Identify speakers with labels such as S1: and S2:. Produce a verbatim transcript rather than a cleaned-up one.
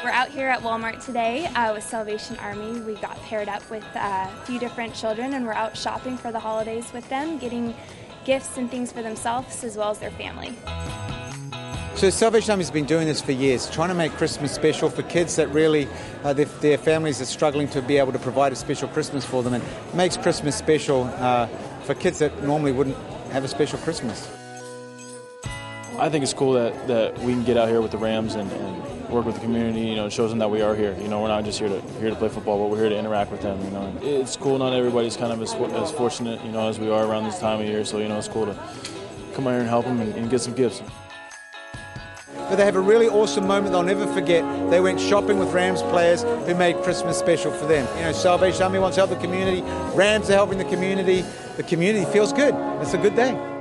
S1: We're out here at Walmart today uh, with Salvation Army. We got paired up with uh, a few different children and we're out shopping for the holidays with them, getting gifts and things for themselves as well as their family.
S2: So Salvation Army has been doing this for years, trying to make Christmas special for kids that really, uh, their, their families are struggling to be able to provide a special Christmas for them, and makes Christmas special uh, for kids that normally wouldn't have a special Christmas.
S3: I think it's cool that, that we can get out here with the Rams and, and work with the community. You know, it shows them that we are here. You know, we're not just here to here to play football, but we're here to interact with them. You know, and it's cool. Not everybody's kind of as, as fortunate, you know, as we are around this time of year. So you know, it's cool to come out here and help them and, and get some gifts.
S2: But they have a really awesome moment they'll never forget. They went shopping with Rams players who made Christmas special for them. You know, Salvation Army wants to help the community. Rams are helping the community. The community feels good. It's a good day.